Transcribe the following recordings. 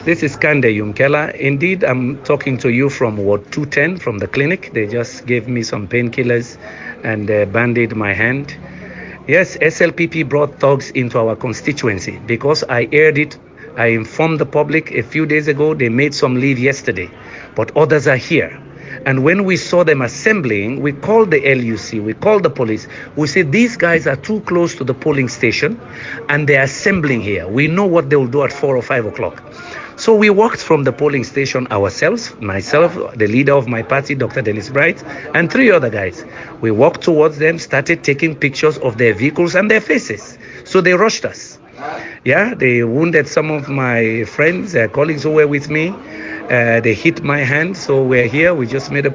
This is Kande Yumkela. Indeed, I'm talking to you from Ward 210 from the clinic. They just gave me some painkillers and bandaged my hand. Yes, SLPP brought thugs into our constituency because I aired it. I informed the public a few days ago. They made some leave yesterday, but others are here. And when we saw them assembling, we called the LUC, we called the police. We said, these guys are too close to the polling station and they're assembling here. We know what they will do at 4 or 5 o'clock. So we walked from the polling station ourselves, myself, the leader of my party, Dr. Dennis Bright, and 3 other guys. We walked towards them, started taking pictures of their vehicles and their faces. So they rushed us. Yeah, they wounded some of my friends, colleagues who were with me. They hit my hand, so we're here. We just made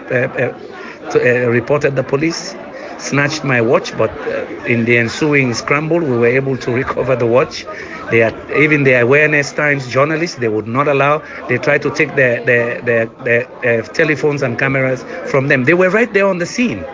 a report at the police, snatched my watch, but in the ensuing scramble, we were able to recover the watch. Even the awareness times journalists, they would not allow. They tried to take their telephones and cameras from them. They were right there on the scene.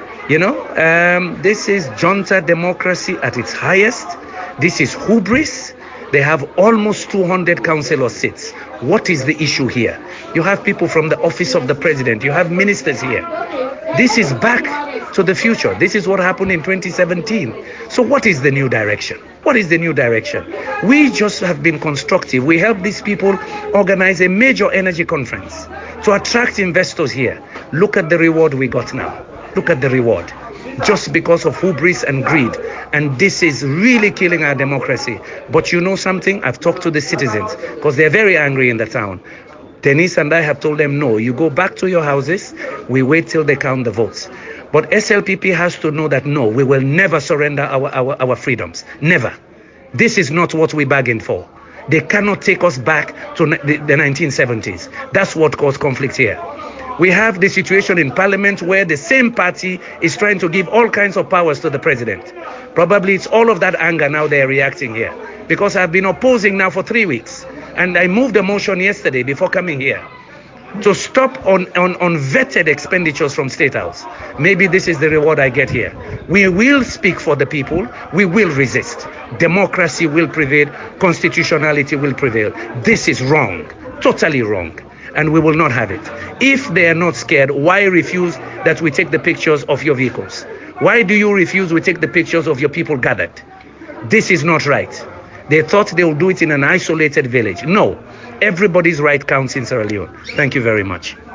This is junta democracy at its highest. This is hubris. They have almost 200 councillor seats. What is the issue here? You have people from the office of the president. You have ministers here. This is back to the future. This is what happened in 2017. So what is the new direction? What is the new direction? We just have been constructive. We helped these people organize a major energy conference to attract investors here. Look at the reward we got now. Look at the reward. Just because of hubris and greed. And this is really killing our democracy. But you know something? I've talked to the citizens because they're very angry in the town. Denise and I have told them, no, you go back to your houses. We wait till they count the votes. But SLPP has to know that, no, we will never surrender our freedoms. Never. This is not what we bargained for. They cannot take us back to the 1970s. That's what caused conflict here. We have the situation in parliament where the same party is trying to give all kinds of powers to the president. Probably it's all of that anger now they're reacting here. Because I've been opposing now for 3 weeks. And I moved a motion yesterday before coming here to stop on vetted expenditures from State House. Maybe this is the reward I get here. We will speak for the people. We will resist. Democracy will prevail. Constitutionality will prevail. This is wrong. Totally wrong. And we will not have it. If they are not scared, why refuse that we take the pictures of your vehicles? Why do you refuse we take the pictures of your people gathered? This is not right. They thought they would do it in an isolated village. No. Everybody's right counts in Sierra Leone. Thank you very much.